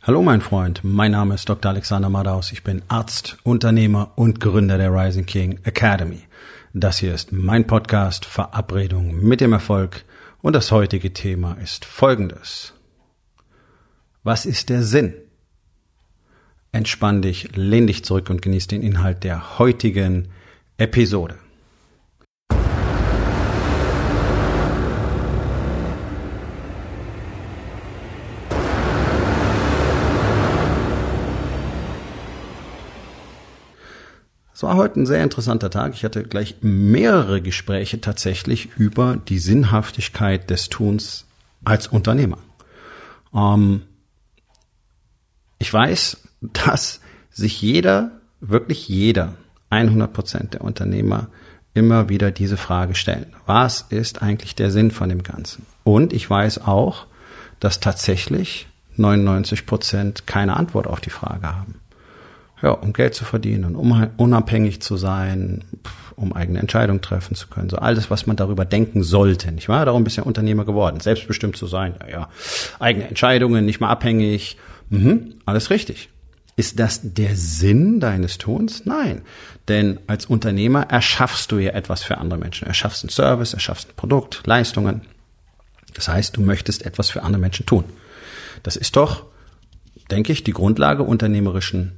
Hallo mein Freund, mein Name ist Dr. Alexander Madaus. Ich bin Arzt, Unternehmer und Gründer der Rising King Academy. Das hier ist mein Podcast Verabredung mit dem Erfolg und das heutige Thema ist folgendes. Was ist der Sinn? Entspann dich, lehn dich zurück und genieß den Inhalt der heutigen Episode. Es war heute ein sehr interessanter Tag. Ich hatte gleich mehrere Gespräche tatsächlich über die Sinnhaftigkeit des Tuns als Unternehmer. Ich weiß, dass sich wirklich jeder, 100% der Unternehmer immer wieder diese Frage stellen. Was ist eigentlich der Sinn von dem Ganzen? Und ich weiß auch, dass tatsächlich 99% keine Antwort auf die Frage haben. Ja, um Geld zu verdienen, um unabhängig zu sein, um eigene Entscheidungen treffen zu können. So alles, was man darüber denken sollte, nicht wahr? Darum bist du ja Unternehmer geworden, selbstbestimmt zu sein. Ja, eigene Entscheidungen, nicht mehr abhängig. Alles richtig. Ist das der Sinn deines Tuns? Nein. Denn als Unternehmer erschaffst du ja etwas für andere Menschen. Erschaffst einen Service, erschaffst ein Produkt, Leistungen. Das heißt, du möchtest etwas für andere Menschen tun. Das ist doch, denke ich, die Grundlage unternehmerischen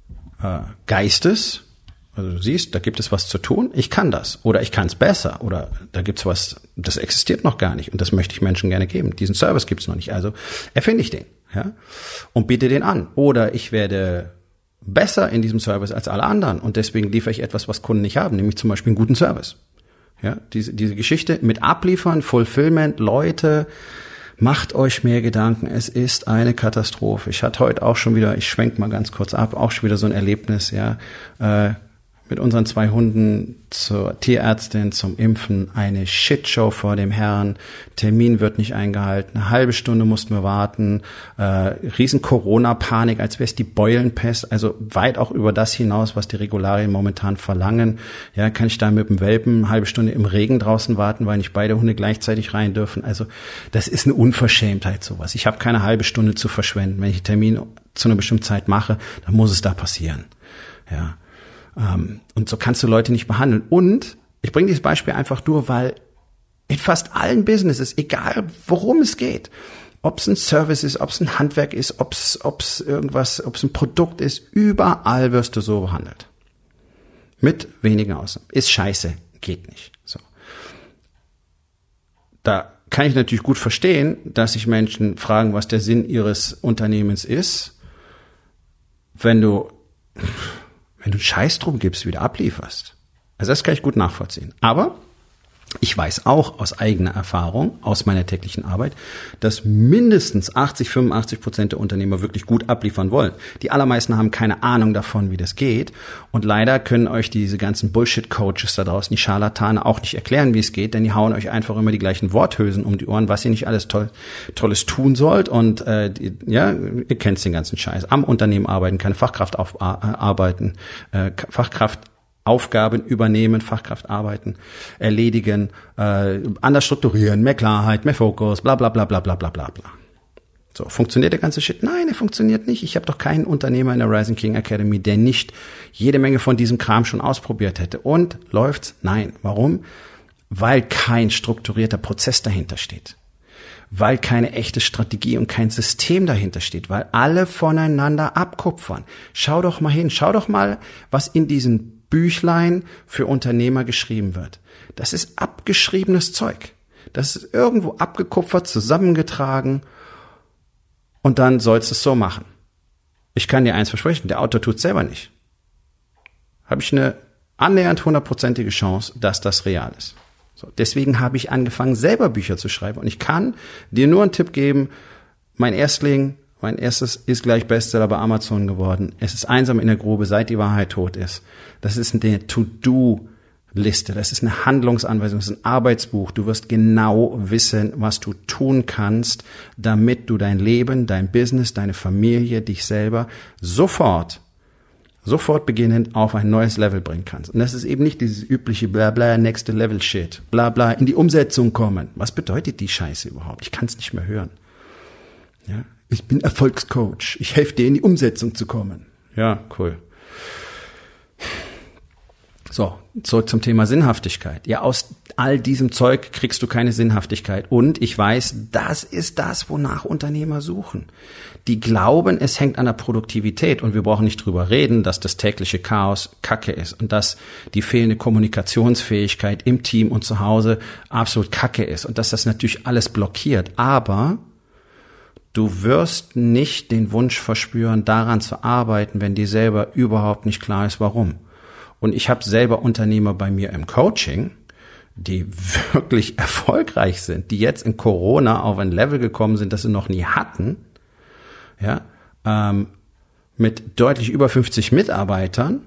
Geistes. Also du siehst, da gibt es was zu tun, ich kann das oder ich kann es besser oder da gibt es was, das existiert noch gar nicht und das möchte ich Menschen gerne geben. Diesen Service gibt es noch nicht, also erfinde ich den, ja, und biete den an. Oder ich werde besser in diesem Service als alle anderen und deswegen liefere ich etwas, was Kunden nicht haben, nämlich zum Beispiel einen guten Service. Ja, diese Geschichte mit Abliefern, Fulfillment, Leute, macht euch mehr Gedanken, es ist eine Katastrophe. Ich hatte heute auch schon wieder, ich schwenk mal ganz kurz ab, auch schon wieder so ein Erlebnis, ja, mit unseren 2 Hunden zur Tierärztin zum Impfen, eine Shitshow vor dem Herrn, Termin wird nicht eingehalten, eine halbe Stunde mussten wir warten, riesen Corona-Panik, als wäre es die Beulenpest, also weit auch über das hinaus, was die Regularien momentan verlangen. Ja, kann ich da mit dem Welpen eine halbe Stunde im Regen draußen warten, weil nicht beide Hunde gleichzeitig rein dürfen. Also das ist eine Unverschämtheit sowas. Ich habe keine halbe Stunde zu verschwenden. Wenn ich einen Termin zu einer bestimmten Zeit mache, dann muss es da passieren. Ja. Und so kannst du Leute nicht behandeln. Und ich bringe dieses Beispiel einfach nur, weil in fast allen Businesses, egal worum es geht, ob es ein Service ist, ob es ein Handwerk ist, ob es ein Produkt ist, überall wirst du so behandelt. Mit wenigen Ausnahmen. Ist scheiße, geht nicht. So. Da kann ich natürlich gut verstehen, dass sich Menschen fragen, was der Sinn ihres Unternehmens ist, wenn du einen Scheiß drum gibst, wieder ablieferst. Also das kann ich gut nachvollziehen. Aber ich weiß auch aus eigener Erfahrung, aus meiner täglichen Arbeit, dass mindestens 80-85% der Unternehmer wirklich gut abliefern wollen. Die allermeisten haben keine Ahnung davon, wie das geht. Und leider können euch diese ganzen Bullshit-Coaches da draußen, die Scharlatane, auch nicht erklären, wie es geht, denn die hauen euch einfach immer die gleichen Worthülsen um die Ohren, was ihr nicht alles Tolles tun sollt. Und ihr kennt den ganzen Scheiß. Am Unternehmen arbeiten, keine Fachkraft arbeiten, Aufgaben übernehmen, Fachkraft arbeiten, erledigen, anders strukturieren, mehr Klarheit, mehr Fokus, bla bla bla bla bla bla bla. So, funktioniert der ganze Shit? Nein, er funktioniert nicht. Ich habe doch keinen Unternehmer in der Rising King Academy, der nicht jede Menge von diesem Kram schon ausprobiert hätte. Und läuft's? Nein. Warum? Weil kein strukturierter Prozess dahinter steht. Weil keine echte Strategie und kein System dahinter steht, weil alle voneinander abkupfern. Schau doch mal hin, schau doch mal, was in diesen Büchlein für Unternehmer geschrieben wird. Das ist abgeschriebenes Zeug. Das ist irgendwo abgekupfert, zusammengetragen und dann sollst du es so machen. Ich kann dir eins versprechen, der Autor tut's selber nicht. Habe ich eine annähernd 100%ige Chance, dass das real ist. So, deswegen habe ich angefangen, selber Bücher zu schreiben und ich kann dir nur einen Tipp geben, mein erstes ist gleich Bestseller bei Amazon geworden. Es ist einsam in der Grube, seit die Wahrheit tot ist. Das ist eine To-Do-Liste, das ist eine Handlungsanweisung, das ist ein Arbeitsbuch. Du wirst genau wissen, was du tun kannst, damit du dein Leben, dein Business, deine Familie, dich selber sofort beginnend auf ein neues Level bringen kannst. Und das ist eben nicht dieses übliche Blabla, Next Level Shit, Blabla, in die Umsetzung kommen. Was bedeutet die Scheiße überhaupt? Ich kann es nicht mehr hören. Ja? Ich bin Erfolgscoach. Ich helfe dir in die Umsetzung zu kommen. Ja, cool. So, zurück zum Thema Sinnhaftigkeit. Ja, aus all diesem Zeug kriegst du keine Sinnhaftigkeit. Und ich weiß, das ist das, wonach Unternehmer suchen. Die glauben, es hängt an der Produktivität. Und wir brauchen nicht drüber reden, dass das tägliche Chaos Kacke ist und dass die fehlende Kommunikationsfähigkeit im Team und zu Hause absolut Kacke ist und dass das natürlich alles blockiert. Aber du wirst nicht den Wunsch verspüren, daran zu arbeiten, wenn dir selber überhaupt nicht klar ist, warum. Und ich habe selber Unternehmer bei mir im Coaching, die wirklich erfolgreich sind, die jetzt in Corona auf ein Level gekommen sind, das sie noch nie hatten, ja, mit deutlich über 50 Mitarbeitern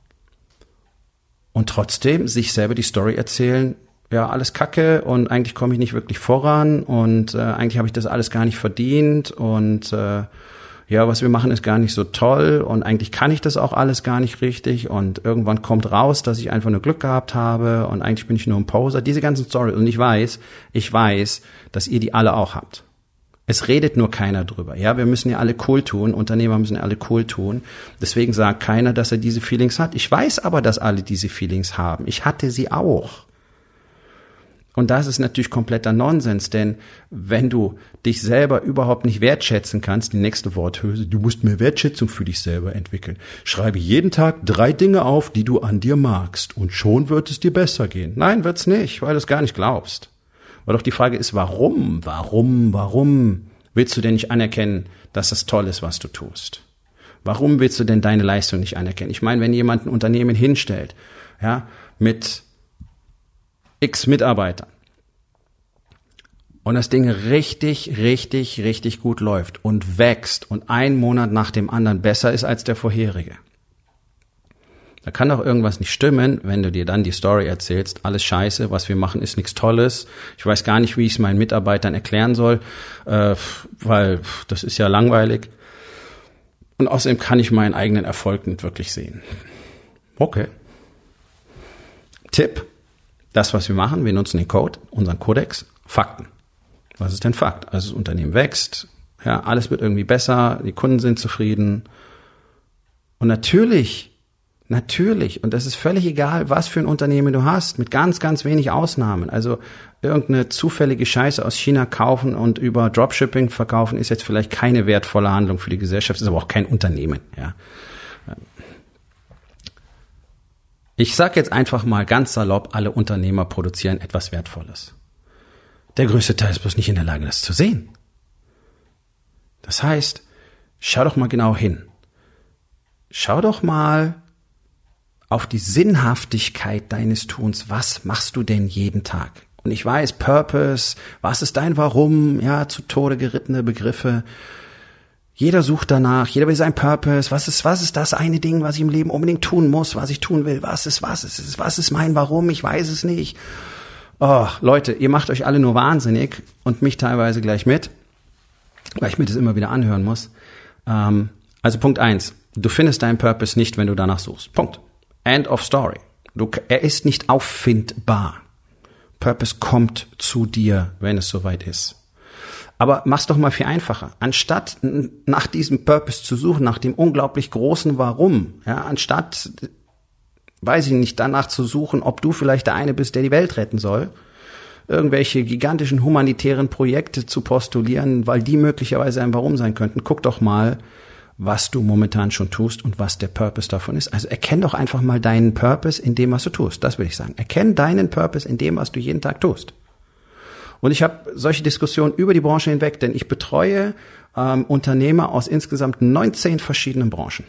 und trotzdem sich selber die Story erzählen, ja, alles Kacke und eigentlich komme ich nicht wirklich voran und eigentlich habe ich das alles gar nicht verdient und ja, was wir machen ist gar nicht so toll und eigentlich kann ich das auch alles gar nicht richtig und irgendwann kommt raus, dass ich einfach nur Glück gehabt habe und eigentlich bin ich nur ein Poser. Diese ganzen Storys und ich weiß, dass ihr die alle auch habt. Es redet nur keiner drüber. Ja, wir müssen ja alle cool tun, Unternehmer müssen ja alle cool tun. Deswegen sagt keiner, dass er diese Feelings hat. Ich weiß aber, dass alle diese Feelings haben. Ich hatte sie auch. Und das ist natürlich kompletter Nonsens, denn wenn du dich selber überhaupt nicht wertschätzen kannst, die nächste Worthülse, du musst mehr Wertschätzung für dich selber entwickeln. Schreibe jeden Tag 3 Dinge auf, die du an dir magst und schon wird es dir besser gehen. Nein, wird's nicht, weil du es gar nicht glaubst. Weil doch die Frage ist, warum willst du denn nicht anerkennen, dass das toll ist, was du tust? Warum willst du denn deine Leistung nicht anerkennen? Ich meine, wenn jemand ein Unternehmen hinstellt, ja, mit X Mitarbeitern und das Ding richtig gut läuft und wächst und ein Monat nach dem anderen besser ist als der vorherige. Da kann doch irgendwas nicht stimmen, wenn du dir dann die Story erzählst, alles scheiße, was wir machen ist nichts Tolles. Ich weiß gar nicht, wie ich es meinen Mitarbeitern erklären soll, weil das ist ja langweilig. Und außerdem kann ich meinen eigenen Erfolg nicht wirklich sehen. Okay. Tipp. Das, was wir machen, wir nutzen den Code, unseren Kodex, Fakten. Was ist denn Fakt? Also das Unternehmen wächst, ja, alles wird irgendwie besser, die Kunden sind zufrieden. Und natürlich, und das ist völlig egal, was für ein Unternehmen du hast, mit ganz wenig Ausnahmen. Also irgendeine zufällige Scheiße aus China kaufen und über Dropshipping verkaufen, ist jetzt vielleicht keine wertvolle Handlung für die Gesellschaft, ist aber auch kein Unternehmen, ja. Ich sag jetzt einfach mal ganz salopp, alle Unternehmer produzieren etwas Wertvolles. Der größte Teil ist bloß nicht in der Lage, das zu sehen. Das heißt, schau doch mal genau hin. Schau doch mal auf die Sinnhaftigkeit deines Tuns. Was machst du denn jeden Tag? Und ich weiß, Purpose, was ist dein Warum? Ja, zu Tode gerittene Begriffe. Jeder sucht danach, jeder will sein Purpose. Was ist das eine Ding, was ich im Leben unbedingt tun muss, was ich tun will? Was ist mein Warum? Ich weiß es nicht. Oh, Leute, ihr macht euch alle nur wahnsinnig und mich teilweise gleich mit, weil ich mir das immer wieder anhören muss. Also Punkt 1, du findest deinen Purpose nicht, wenn du danach suchst. Punkt. End of story. Er ist nicht auffindbar. Purpose kommt zu dir, wenn es soweit ist. Aber mach's doch mal viel einfacher. Anstatt nach diesem Purpose zu suchen, nach dem unglaublich großen Warum, ja, anstatt, weiß ich nicht, danach zu suchen, ob du vielleicht der eine bist, der die Welt retten soll, irgendwelche gigantischen humanitären Projekte zu postulieren, weil die möglicherweise ein Warum sein könnten. Guck doch mal, was du momentan schon tust und was der Purpose davon ist. Also erkenn doch einfach mal deinen Purpose in dem, was du tust. Das will ich sagen. Erkenn deinen Purpose in dem, was du jeden Tag tust. Und ich habe solche Diskussionen über die Branche hinweg, denn ich betreue Unternehmer aus insgesamt 19 verschiedenen Branchen.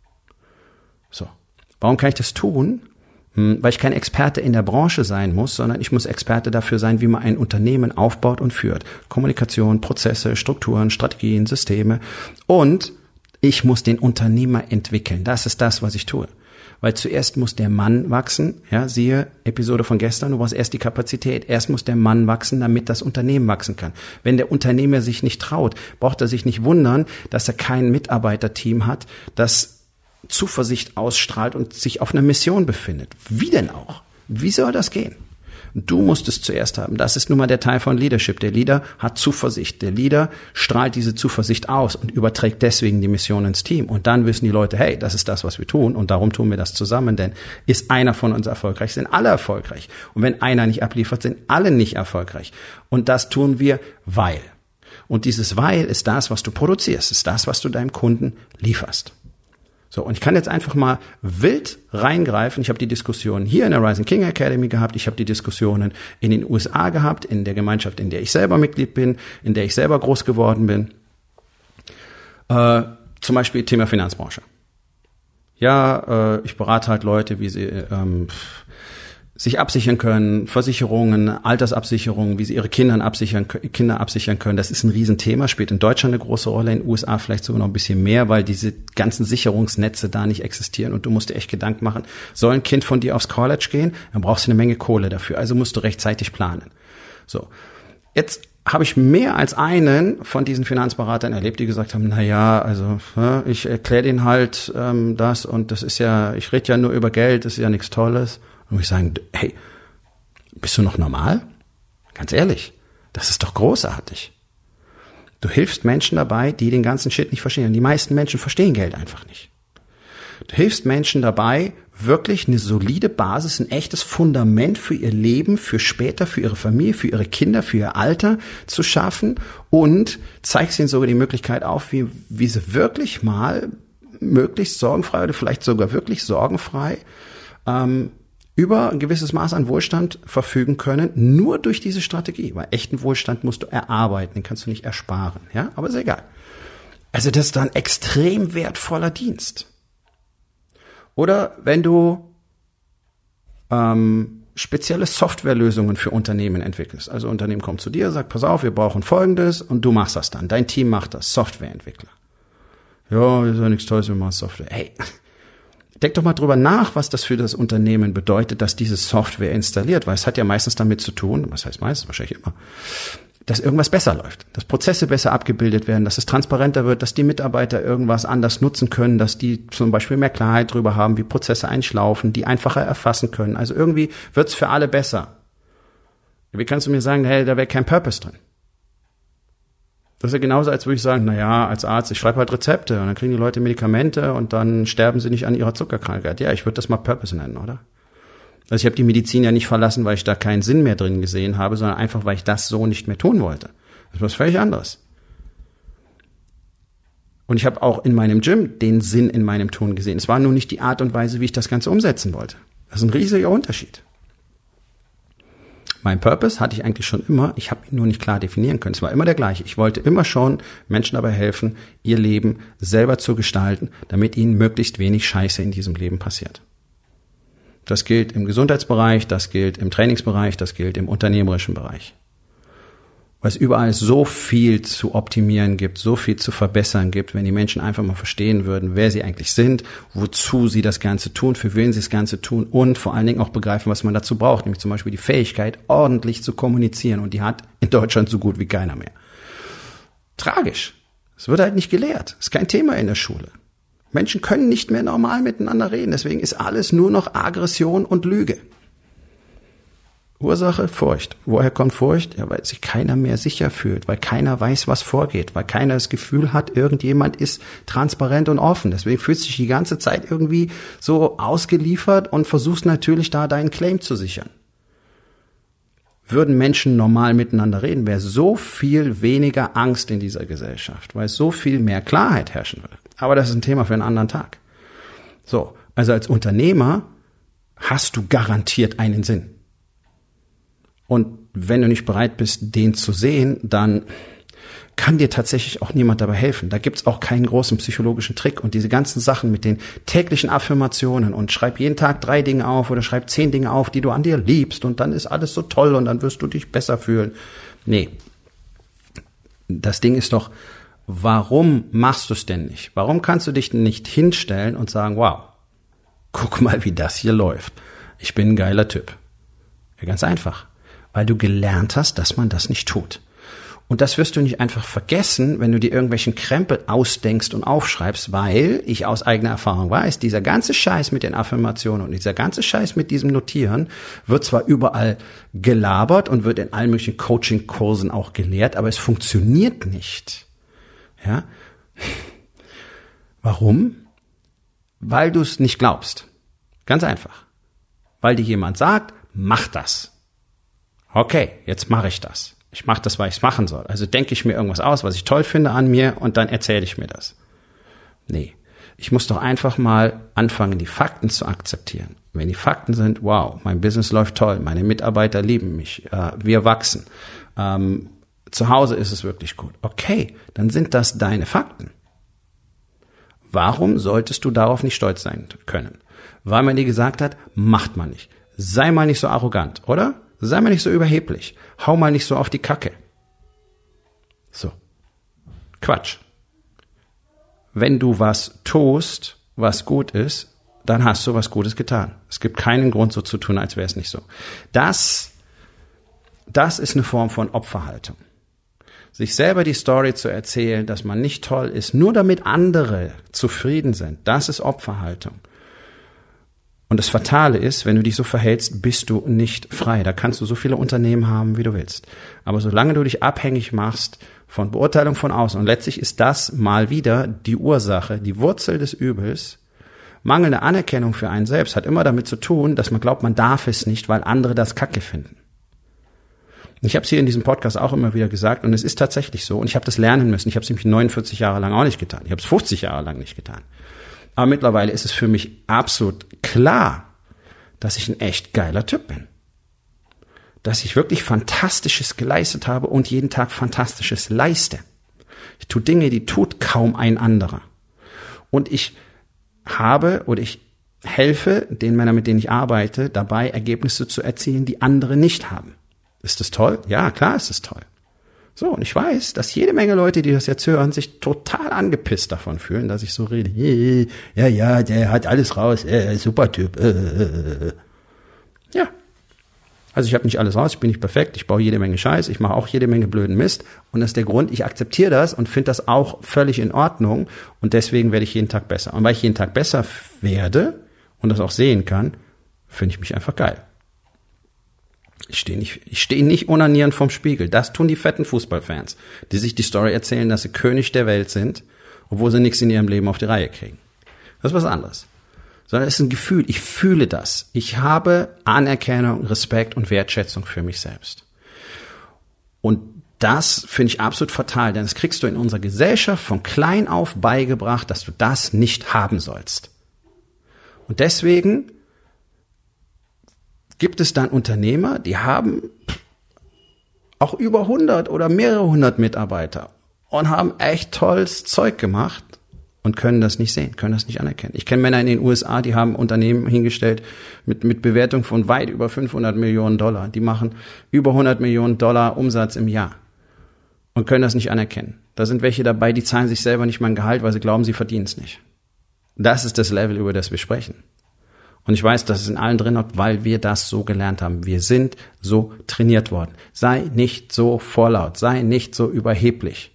So, warum kann ich das tun? Weil ich kein Experte in der Branche sein muss, sondern ich muss Experte dafür sein, wie man ein Unternehmen aufbaut und führt. Kommunikation, Prozesse, Strukturen, Strategien, Systeme. Und ich muss den Unternehmer entwickeln. Das ist das, was ich tue. Weil zuerst muss der Mann wachsen, ja, siehe Episode von gestern, du brauchst erst die Kapazität. Erst muss der Mann wachsen, damit das Unternehmen wachsen kann. Wenn der Unternehmer sich nicht traut, braucht er sich nicht wundern, dass er kein Mitarbeiterteam hat, das Zuversicht ausstrahlt und sich auf einer Mission befindet. Wie denn auch? Wie soll das gehen? Du musst es zuerst haben. Das ist nun mal der Teil von Leadership. Der Leader hat Zuversicht. Der Leader strahlt diese Zuversicht aus und überträgt deswegen die Mission ins Team. Und dann wissen die Leute, hey, das ist das, was wir tun und darum tun wir das zusammen. Denn ist einer von uns erfolgreich, sind alle erfolgreich. Und wenn einer nicht abliefert, sind alle nicht erfolgreich. Und das tun wir, weil. Und dieses Weil ist das, was du produzierst, ist das, was du deinem Kunden lieferst. So, und ich kann jetzt einfach mal wild reingreifen. Ich habe die Diskussion hier in der Rising King Academy gehabt. Ich habe die Diskussionen in den USA gehabt, in der Gemeinschaft, in der ich selber Mitglied bin, in der ich selber groß geworden bin. Zum Beispiel Thema Finanzbranche. Ja, ich berate halt Leute, wie sie sich absichern können, Versicherungen, Altersabsicherungen, wie sie ihre Kinder absichern können. Das ist ein Riesenthema, spielt in Deutschland eine große Rolle, in den USA vielleicht sogar noch ein bisschen mehr, weil diese ganzen Sicherungsnetze da nicht existieren und du musst dir echt Gedanken machen, soll ein Kind von dir aufs College gehen? Dann brauchst du eine Menge Kohle dafür, also musst du rechtzeitig planen. So, jetzt habe ich mehr als einen von diesen Finanzberatern erlebt, die gesagt haben, na ja, also ich erkläre denen halt das und das ist ja, ich rede ja nur über Geld, das ist ja nichts Tolles. Und ich sagen, hey, bist du noch normal? Ganz ehrlich, das ist doch großartig. Du hilfst Menschen dabei, die den ganzen Shit nicht verstehen. Und die meisten Menschen verstehen Geld einfach nicht. Du hilfst Menschen dabei, wirklich eine solide Basis, ein echtes Fundament für ihr Leben, für später, für ihre Familie, für ihre Kinder, für ihr Alter zu schaffen und zeigst ihnen sogar die Möglichkeit auf, wie sie wirklich mal möglichst sorgenfrei oder vielleicht sogar wirklich sorgenfrei über ein gewisses Maß an Wohlstand verfügen können, nur durch diese Strategie. Weil echten Wohlstand musst du erarbeiten, den kannst du nicht ersparen. Ja, aber ist egal. Also das ist dann extrem wertvoller Dienst. Oder wenn du spezielle Softwarelösungen für Unternehmen entwickelst. Also Unternehmen kommt zu dir, sagt, pass auf, wir brauchen Folgendes und du machst das dann. Dein Team macht das, Softwareentwickler. Ja, ist ja nichts Tolles, wir machen Software. Hey, denk doch mal drüber nach, was das für das Unternehmen bedeutet, dass diese Software installiert, weil es hat ja meistens damit zu tun, was heißt meistens, wahrscheinlich immer, dass irgendwas besser läuft, dass Prozesse besser abgebildet werden, dass es transparenter wird, dass die Mitarbeiter irgendwas anders nutzen können, dass die zum Beispiel mehr Klarheit drüber haben, wie Prozesse eigentlich laufen, die einfacher erfassen können. Also irgendwie wird's für alle besser. Wie kannst du mir sagen, hey, da wäre kein Purpose drin? Das ist ja genauso, als würde ich sagen, na ja, als Arzt, ich schreibe halt Rezepte und dann kriegen die Leute Medikamente und dann sterben sie nicht an ihrer Zuckerkrankheit. Ja, ich würde das mal Purpose nennen, oder? Also ich habe die Medizin ja nicht verlassen, weil ich da keinen Sinn mehr drin gesehen habe, sondern einfach, weil ich das so nicht mehr tun wollte. Das ist was völlig anderes. Und ich habe auch in meinem Gym den Sinn in meinem Tun gesehen. Es war nur nicht die Art und Weise, wie ich das Ganze umsetzen wollte. Das ist ein riesiger Unterschied. Mein Purpose hatte ich eigentlich schon immer, ich habe ihn nur nicht klar definieren können. Es war immer der gleiche. Ich wollte immer schon Menschen dabei helfen, ihr Leben selber zu gestalten, damit ihnen möglichst wenig Scheiße in diesem Leben passiert. Das gilt im Gesundheitsbereich, das gilt im Trainingsbereich, das gilt im unternehmerischen Bereich. Weil es überall so viel zu optimieren gibt, so viel zu verbessern gibt, wenn die Menschen einfach mal verstehen würden, wer sie eigentlich sind, wozu sie das Ganze tun, für wen sie das Ganze tun und vor allen Dingen auch begreifen, was man dazu braucht, nämlich zum Beispiel die Fähigkeit, ordentlich zu kommunizieren. Und die hat in Deutschland so gut wie keiner mehr. Tragisch. Es wird halt nicht gelehrt. Es ist kein Thema in der Schule. Menschen können nicht mehr normal miteinander reden. Deswegen ist alles nur noch Aggression und Lüge. Ursache, Furcht. Woher kommt Furcht? Ja, weil sich keiner mehr sicher fühlt, weil keiner weiß, was vorgeht, weil keiner das Gefühl hat, irgendjemand ist transparent und offen. Deswegen fühlst du dich die ganze Zeit irgendwie so ausgeliefert und versuchst natürlich da deinen Claim zu sichern. Würden Menschen normal miteinander reden, wäre so viel weniger Angst in dieser Gesellschaft, weil so viel mehr Klarheit herrschen würde. Aber das ist ein Thema für einen anderen Tag. So, also als Unternehmer hast du garantiert einen Sinn. Und wenn du nicht bereit bist, den zu sehen, dann kann dir tatsächlich auch niemand dabei helfen. Da gibt's auch keinen großen psychologischen Trick. Und diese ganzen Sachen mit den täglichen Affirmationen und schreib jeden Tag 3 Dinge auf oder schreib 10 Dinge auf, die du an dir liebst und dann ist alles so toll und dann wirst du dich besser fühlen. Nee. Das Ding ist doch, warum machst du es denn nicht? Warum kannst du dich nicht hinstellen und sagen, wow, guck mal, wie das hier läuft. Ich bin ein geiler Typ. Ja, ganz einfach. Weil du gelernt hast, dass man das nicht tut. Und das wirst du nicht einfach vergessen, wenn du dir irgendwelchen Krempel ausdenkst und aufschreibst, weil ich aus eigener Erfahrung weiß, dieser ganze Scheiß mit den Affirmationen und dieser ganze Scheiß mit diesem Notieren wird zwar überall gelabert und wird in allen möglichen Coaching-Kursen auch gelehrt, aber es funktioniert nicht. Ja? Warum? Weil du es nicht glaubst. Ganz einfach. Weil dir jemand sagt, mach das. Okay, jetzt mache ich das. Ich mache das, weil ich es machen soll. Also denke ich mir irgendwas aus, was ich toll finde an mir und dann erzähle ich mir das. Nee, ich muss doch einfach mal anfangen, die Fakten zu akzeptieren. Wenn die Fakten sind, wow, mein Business läuft toll, meine Mitarbeiter lieben mich, wir wachsen, zu Hause ist es wirklich gut. Okay, dann sind das deine Fakten. Warum solltest du darauf nicht stolz sein können? Weil man dir gesagt hat, macht man nicht. Sei mal nicht so arrogant, oder? Sei mal nicht so überheblich. Hau mal nicht so auf die Kacke. So. Quatsch. Wenn du was tust, was gut ist, dann hast du was Gutes getan. Es gibt keinen Grund, so zu tun, als wäre es nicht so. Das ist eine Form von Opferhaltung. Sich selber die Story zu erzählen, dass man nicht toll ist, nur damit andere zufrieden sind, das ist Opferhaltung. Und das Fatale ist, wenn du dich so verhältst, bist du nicht frei. Da kannst du so viele Unternehmen haben, wie du willst. Aber solange du dich abhängig machst von Beurteilung von außen, und letztlich ist das mal wieder die Ursache, die Wurzel des Übels, mangelnde Anerkennung für einen selbst hat immer damit zu tun, dass man glaubt, man darf es nicht, weil andere das Kacke finden. Ich habe es hier in diesem Podcast auch immer wieder gesagt und es ist tatsächlich so. Und ich habe das lernen müssen. Ich habe es nämlich 49 Jahre lang auch nicht getan. Ich habe es 50 Jahre lang nicht getan. Aber mittlerweile ist es für mich absolut klar, dass ich ein echt geiler Typ bin. Dass ich wirklich Fantastisches geleistet habe und jeden Tag Fantastisches leiste. Ich tue Dinge, die tut kaum ein anderer. Und ich helfe den Männern, mit denen ich arbeite, dabei Ergebnisse zu erzielen, die andere nicht haben. Ist das toll? Ja, klar ist es toll. So, und ich weiß, dass jede Menge Leute, die das jetzt hören, sich total angepisst davon fühlen, dass ich so rede. Ja, der hat alles raus, super Typ. Ja, also ich habe nicht alles raus, ich bin nicht perfekt, ich baue jede Menge Scheiß, ich mache auch jede Menge blöden Mist. Und das ist der Grund, ich akzeptiere das und finde das auch völlig in Ordnung. Und deswegen werde ich jeden Tag besser. Und weil ich jeden Tag besser werde und das auch sehen kann, finde ich mich einfach geil. Ich stehe nicht onanierend vorm Spiegel. Das tun die fetten Fußballfans, die sich die Story erzählen, dass sie König der Welt sind, obwohl sie nichts in ihrem Leben auf die Reihe kriegen. Das ist was anderes. Sondern es ist ein Gefühl. Ich fühle das. Ich habe Anerkennung, Respekt und Wertschätzung für mich selbst. Und das finde ich absolut fatal, denn das kriegst du in unserer Gesellschaft von klein auf beigebracht, dass du das nicht haben sollst. Und deswegen gibt es dann Unternehmer, die haben auch über 100 oder mehrere 100 Mitarbeiter und haben echt tolles Zeug gemacht und können das nicht sehen, können das nicht anerkennen. Ich kenne Männer in den USA, die haben Unternehmen hingestellt mit Bewertung von weit über 500 Millionen Dollar. Die machen über 100 Millionen Dollar Umsatz im Jahr und können das nicht anerkennen. Da sind welche dabei, die zahlen sich selber nicht mal ein Gehalt, weil sie glauben, sie verdienen es nicht. Das ist das Level, über das wir sprechen. Und ich weiß, dass es in allen drin hockt, weil wir das so gelernt haben. Wir sind so trainiert worden. Sei nicht so vorlaut, sei nicht so überheblich.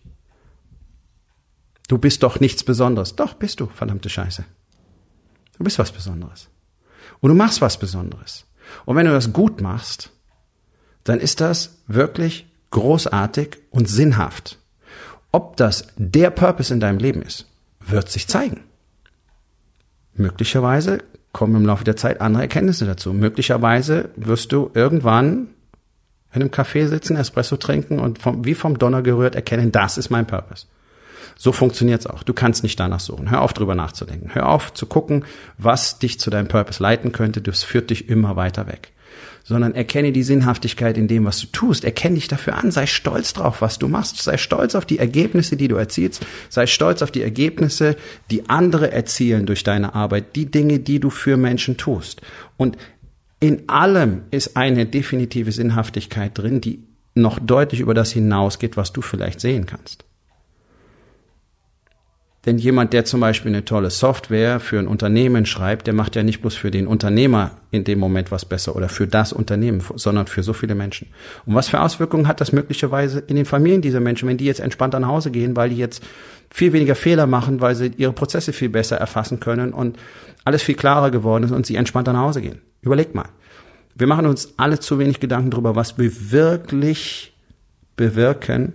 Du bist doch nichts Besonderes. Doch, bist du, verdammte Scheiße. Du bist was Besonderes. Und du machst was Besonderes. Und wenn du das gut machst, dann ist das wirklich großartig und sinnhaft. Ob das der Purpose in deinem Leben ist, wird sich zeigen. Möglicherweise kommen im Laufe der Zeit andere Erkenntnisse dazu. Möglicherweise wirst du irgendwann in einem Café sitzen, Espresso trinken und wie vom Donner gerührt erkennen, das ist mein Purpose. So funktioniert's auch. Du kannst nicht danach suchen. Hör auf, drüber nachzudenken. Hör auf zu gucken, was dich zu deinem Purpose leiten könnte. Das führt dich immer weiter weg. Sondern erkenne die Sinnhaftigkeit in dem, was du tust. Erkenne dich dafür an. Sei stolz drauf, was du machst. Sei stolz auf die Ergebnisse, die du erzielst. Sei stolz auf die Ergebnisse, die andere erzielen durch deine Arbeit. Die Dinge, die du für Menschen tust. Und in allem ist eine definitive Sinnhaftigkeit drin, die noch deutlich über das hinausgeht, was du vielleicht sehen kannst. Denn jemand, der zum Beispiel eine tolle Software für ein Unternehmen schreibt, der macht ja nicht bloß für den Unternehmer in dem Moment was besser oder für das Unternehmen, sondern für so viele Menschen. Und was für Auswirkungen hat das möglicherweise in den Familien dieser Menschen, wenn die jetzt entspannt nach Hause gehen, weil die jetzt viel weniger Fehler machen, weil sie ihre Prozesse viel besser erfassen können und alles viel klarer geworden ist und sie entspannt nach Hause gehen. Überlegt mal. Wir machen uns alle zu wenig Gedanken darüber, was wir wirklich bewirken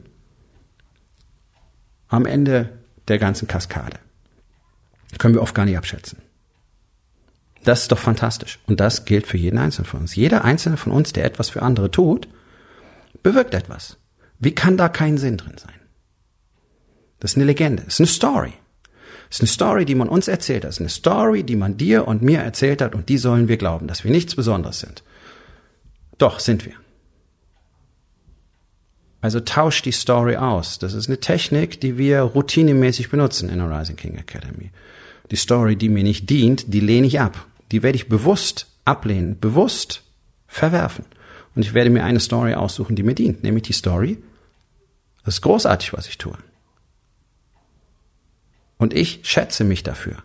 am Ende der ganzen Kaskade. Können wir oft gar nicht abschätzen. Das ist doch fantastisch. Und das gilt für jeden Einzelnen von uns. Jeder Einzelne von uns, der etwas für andere tut, bewirkt etwas. Wie kann da kein Sinn drin sein? Das ist eine Legende. Das ist eine Story. Das ist eine Story, die man uns erzählt hat. Das ist eine Story, die man dir und mir erzählt hat. Und die sollen wir glauben, dass wir nichts Besonderes sind. Doch, sind wir. Also tausch die Story aus. Das ist eine Technik, die wir routinemäßig benutzen in der Rising King Academy. Die Story, die mir nicht dient, die lehne ich ab. Die werde ich bewusst ablehnen, bewusst verwerfen. Und ich werde mir eine Story aussuchen, die mir dient. Nämlich die Story, das ist großartig, was ich tue. Und ich schätze mich dafür.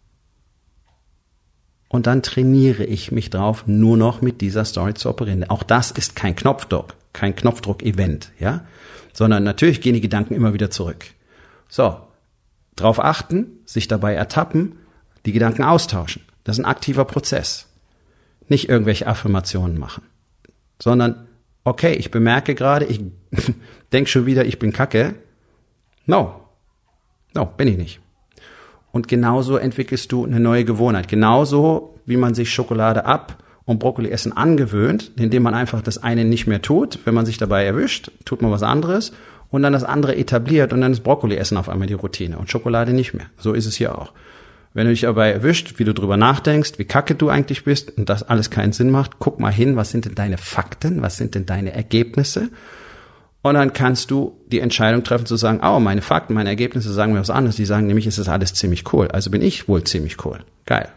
Und dann trainiere ich mich drauf, nur noch mit dieser Story zu operieren. Auch das ist kein Knopfdruck-Event, ja, sondern natürlich gehen die Gedanken immer wieder zurück. So, drauf achten, sich dabei ertappen, die Gedanken austauschen. Das ist ein aktiver Prozess. Nicht irgendwelche Affirmationen machen, sondern, okay, ich bemerke gerade, ich denke schon wieder, ich bin Kacke. No, bin ich nicht. Und genauso entwickelst du eine neue Gewohnheit. Genauso, wie man sich Schokolade ab und Brokkoli essen angewöhnt, indem man einfach das eine nicht mehr tut. Wenn man sich dabei erwischt, tut man was anderes und dann das andere etabliert und dann ist Brokkoli essen auf einmal die Routine und Schokolade nicht mehr. So ist es hier auch. Wenn du dich dabei erwischt, wie du drüber nachdenkst, wie kacke du eigentlich bist und das alles keinen Sinn macht, guck mal hin, was sind denn deine Fakten, was sind denn deine Ergebnisse? Und dann kannst du die Entscheidung treffen zu sagen, oh, meine Fakten, meine Ergebnisse sagen mir was anderes. Die sagen nämlich, es ist alles ziemlich cool. Also bin ich wohl ziemlich cool. Geil.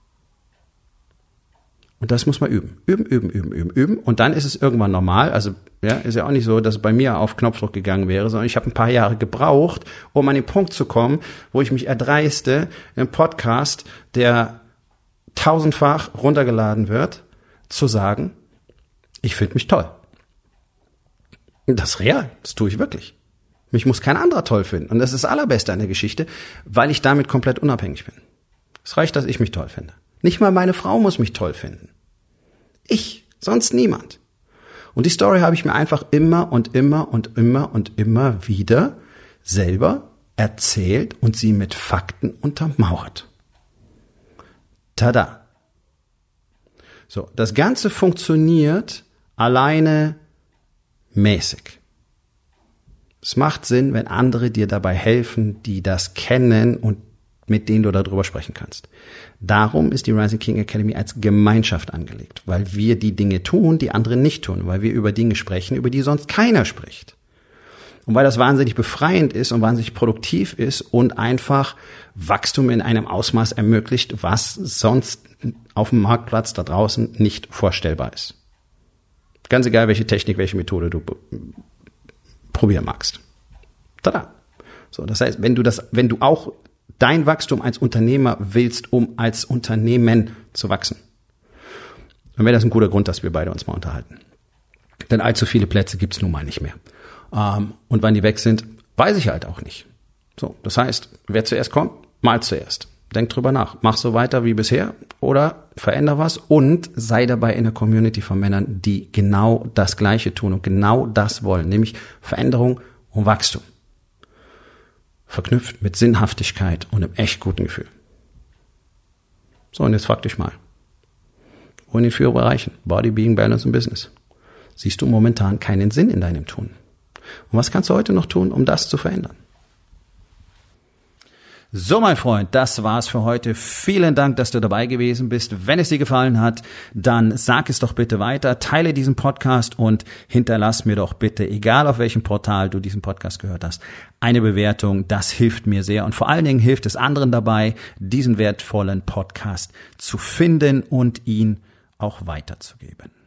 Und das muss man üben. Üben. Und dann ist es irgendwann normal. Also ja, ist ja auch nicht so, dass es bei mir auf Knopfdruck gegangen wäre, sondern ich habe ein paar Jahre gebraucht, um an den Punkt zu kommen, wo ich mich erdreiste, im Podcast, der 1000-fach runtergeladen wird, zu sagen, ich finde mich toll. Das ist real, das tue ich wirklich. Mich muss kein anderer toll finden. Und das ist das Allerbeste an der Geschichte, weil ich damit komplett unabhängig bin. Es reicht, dass ich mich toll finde. Nicht mal meine Frau muss mich toll finden. Ich, sonst niemand. Und die Story habe ich mir einfach immer wieder selber erzählt und sie mit Fakten untermauert. Tada. So, das Ganze funktioniert alleine mäßig. Es macht Sinn, wenn andere dir dabei helfen, die das kennen und mit denen du darüber sprechen kannst. Darum ist die Rising King Academy als Gemeinschaft angelegt, weil wir die Dinge tun, die andere nicht tun, weil wir über Dinge sprechen, über die sonst keiner spricht. Und weil das wahnsinnig befreiend ist und wahnsinnig produktiv ist und einfach Wachstum in einem Ausmaß ermöglicht, was sonst auf dem Marktplatz da draußen nicht vorstellbar ist. Ganz egal, welche Technik, welche Methode du probieren magst. Tada. So, das heißt, wenn du auch dein Wachstum als Unternehmer willst, um als Unternehmen zu wachsen, dann wäre das ein guter Grund, dass wir beide uns mal unterhalten. Denn allzu viele Plätze gibt's nun mal nicht mehr. Und wann die weg sind, weiß ich halt auch nicht. So, das heißt, wer zuerst kommt, mal zuerst. Denk drüber nach. Mach so weiter wie bisher oder veränder was und sei dabei in der Community von Männern, die genau das Gleiche tun und genau das wollen, nämlich Veränderung und Wachstum. Verknüpft mit Sinnhaftigkeit und einem echt guten Gefühl. So, und jetzt frag dich mal. Wo in den 4 Bereichen, Body, Being, Balance und Business, siehst du momentan keinen Sinn in deinem Tun? Und was kannst du heute noch tun, um das zu verändern? So, mein Freund, das war's für heute. Vielen Dank, dass du dabei gewesen bist. Wenn es dir gefallen hat, dann sag es doch bitte weiter, teile diesen Podcast und hinterlass mir doch bitte, egal auf welchem Portal du diesen Podcast gehört hast, eine Bewertung. Das hilft mir sehr und vor allen Dingen hilft es anderen dabei, diesen wertvollen Podcast zu finden und ihn auch weiterzugeben.